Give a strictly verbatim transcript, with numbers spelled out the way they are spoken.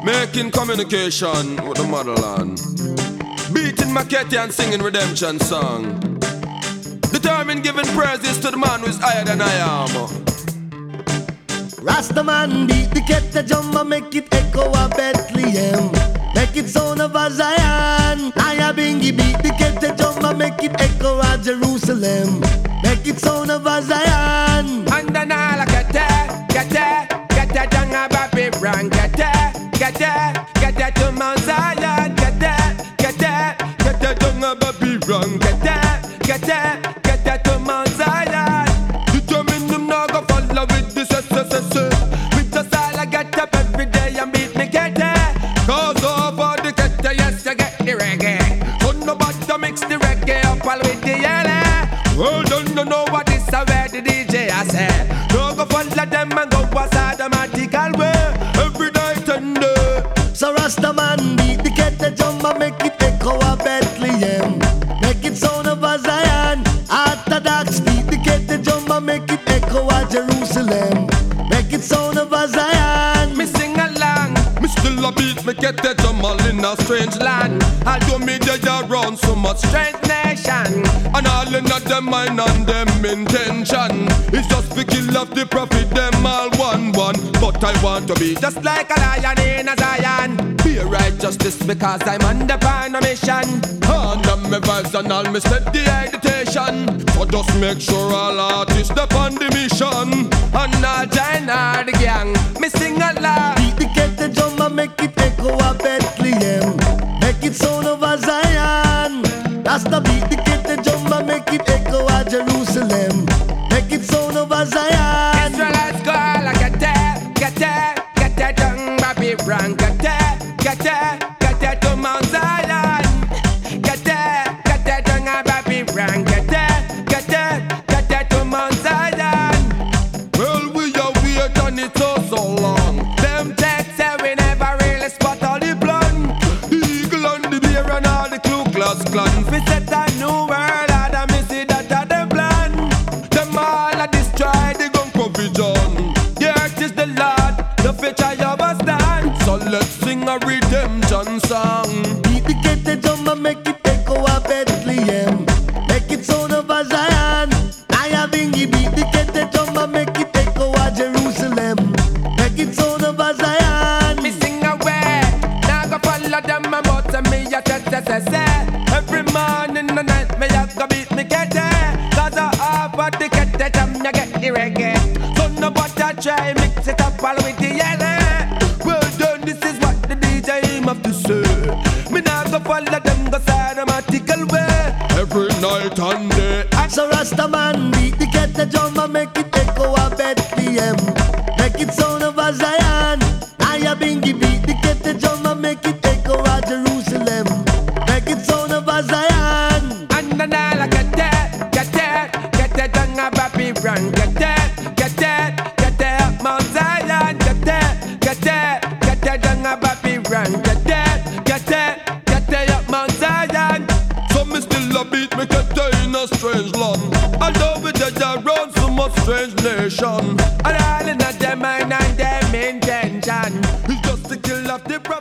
Making communication with the motherland. Beating Makete and singing redemption song. Determined giving praises to the man who is higher than I am. Rastaman beat the Kete drum and make it echo of Bethlehem. Make it sound of a Zion. Naya Bingi beat the Kete drum and make it echo of Jerusalem. Make it sound of a Zion. And then all Kete, Kete, Kete drum a Babylon. Kete, Kete, Kete to Mount Zion. Kete, Kete, Kete drum a Babylon. Kete, Kete, Kete to Mount Zion. Determined them now go follow with this S S S. We just all I get up every day and beat me Kete. Cause over the Kete, Yes, you get the reggae. So nobody mix the reggae up all with the yellow. well done, you know what This is where the D J I say. Don't go follow them and go outside the magical way. every night and day. So Rastaman beat the Kete drum and make it echo of Bethlehem. Make it sound of a Zion. Orthodox beat the Kete drum and make it echo of Jerusalem. Make it sound of a Zion. Me sing along. Me still a beat, me get that drum all in a strange land. Although me dead around so much Strength nation. and all in a them mind and them intention. It's just to kill off the prophet, them all one one. But I want to be just Just like a lion in a Zion. be a righteousness Because I'm under pan a mission. under me vibes and all me steady agitation. So just make sure all artists step on the mission. And all join all the gang. Me sing along. Beat the Kete drum and make it echo of Bethlehem. Make it sound of a Zion. Rasta beat the Kete drum and make it echo of Jerusalem. Make it sound of a Zion. Israelites go all get it, get it, get it down Babylon. Get it, get it, get it to Mount Zion. Get it, get it down Babylon. Get it, get it, get it to Mount Zion. Well, we are wait on it so so long. Them texts say we never really spot all the blunt. The eagle and the bear and all the Ku Klux Klan. We set a new world order, me see that a them plan. Them all a destroy the gun Provision. The earth is the Lord, the future overstand. So let's sing a redemption song. Beat the Kete drum and make it echo of Bethlehem. Make it sound of a Zion. Naya Bingi beat the Kete drum and make it echo of Jerusalem. Make it sound of a Zion. Me sing away, now go follow them and but to me a test test test test. Every morning and night me a go beat me Kete. Cause I have what the Kete jam you get the reggae. So nobody try mix it up all with the yellow. Well done, this is what the D J him have to say. Me now go follow them go systematical way. Every night and day. So Rastaman beat the Kete drum and make it echo of Bethlehem. Make it sound of a Zion. Naya Bingi beat the Kete drum and make it echo of Jerusalem. Make it sound of a Zion. And then all get it, get it, get it down a Babylon. Get it, get it, get it up Mount Zion. Get it, get it, get it down a Babylon. Get it, get it, get it up Mount Zion. So me still a beat, me get in a strange land. Although we dead around so much strange nation. And all in a them mind and them intention. It's just to kill off the